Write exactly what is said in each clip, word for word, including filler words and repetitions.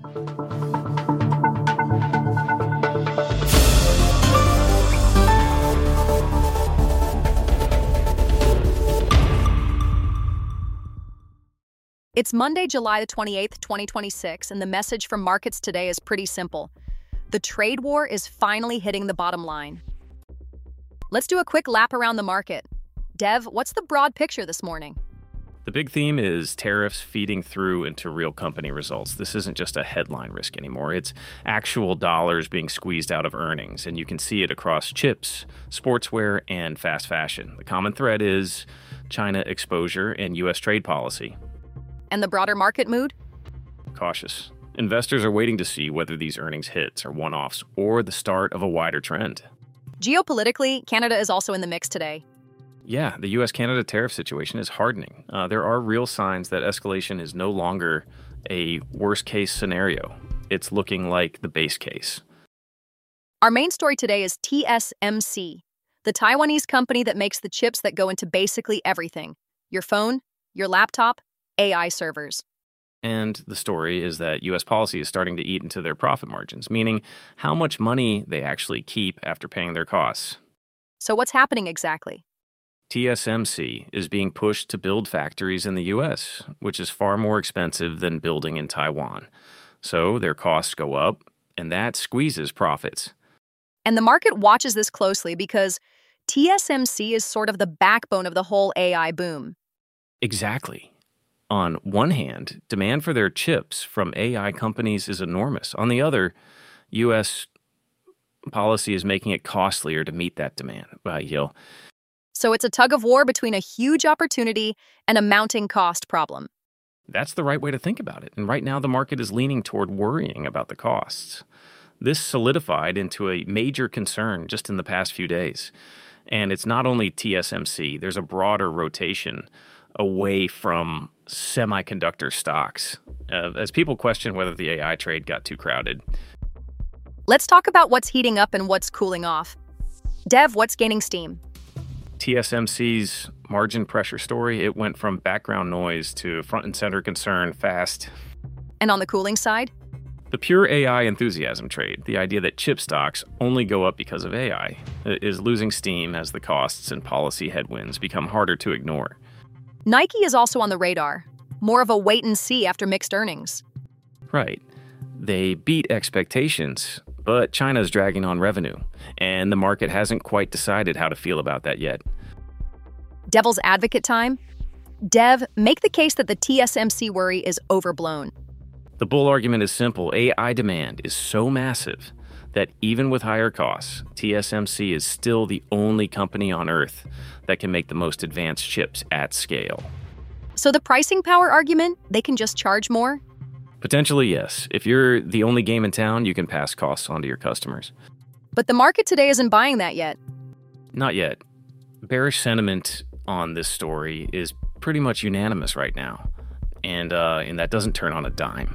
It's Monday, July the twenty-eighth, twenty twenty-six, and the message from markets today is pretty simple. The trade war is finally hitting the bottom line. Let's do a quick lap around the market. Dev, what's the broad picture this morning? The big theme is tariffs feeding through into real company results. This isn't just a headline risk anymore. It's actual dollars being squeezed out of earnings, and you can see it across chips, sportswear, and fast fashion. The common thread is China exposure and U S trade policy. And the broader market mood? Cautious. Investors are waiting to see whether these earnings hits are one-offs or the start of a wider trend. Geopolitically, Canada is also in the mix today. Yeah, the U S Canada tariff situation is hardening. Uh, there are real signs that escalation is no longer a worst-case scenario. It's looking like the base case. Our main story today is T S M C, the Taiwanese company that makes the chips that go into basically everything. Your phone, your laptop, A I servers. And the story is that U S policy is starting to eat into their profit margins, meaning how much money they actually keep after paying their costs. So what's happening exactly? T S M C is being pushed to build factories in the U S, which is far more expensive than building in Taiwan. So their costs go up, and that squeezes profits. And the market watches this closely because T S M C is sort of the backbone of the whole A I boom. Exactly. On one hand, demand for their chips from A I companies is enormous. On the other, U S policy is making it costlier to meet that demand. Right, Gil? So it's a tug of war between a huge opportunity and a mounting cost problem. That's the right way to think about it. And right now, the market is leaning toward worrying about the costs. This solidified into a major concern just in the past few days. And it's not only T S M C, there's a broader rotation away from semiconductor stocks, uh, as people question whether the A I trade got too crowded. Let's talk about what's heating up and what's cooling off. Dev, what's gaining steam? T S M C's margin pressure story, it went from background noise to front and center concern fast. And on the cooling side? The pure A I enthusiasm trade, the idea that chip stocks only go up because of A I, is losing steam as the costs and policy headwinds become harder to ignore. Nike is also on the radar, more of a wait and see after mixed earnings. Right. They beat expectations, but China's dragging on revenue, and the market hasn't quite decided how to feel about that yet. Devil's advocate time? Dev, make the case that the T S M C worry is overblown. The bull argument is simple. A I demand is so massive that even with higher costs, T S M C is still the only company on Earth that can make the most advanced chips at scale. So the pricing power argument, they can just charge more? Potentially, yes. If you're the only game in town, you can pass costs on to your customers. But the market today isn't buying that yet. Not yet. Bearish sentiment on this story is pretty much unanimous right now, and uh, and that doesn't turn on a dime.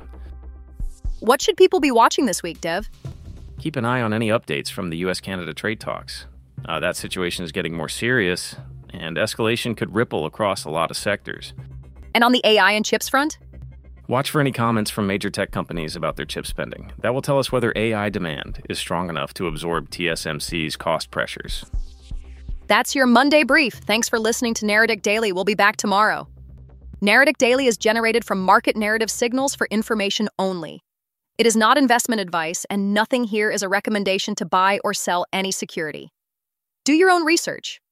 What should people be watching this week, Dev? Keep an eye on any updates from the U S Canada trade talks. Uh, that situation is getting more serious, and escalation could ripple across a lot of sectors. And on the A I and chips front? Watch for any comments from major tech companies about their chip spending. That will tell us whether A I demand is strong enough to absorb T S M C's cost pressures. That's your Monday brief. Thanks for listening to Narrative Daily. We'll be back tomorrow. Narrative Daily is generated from market narrative signals for information only. It is not investment advice, and nothing here is a recommendation to buy or sell any security. Do your own research.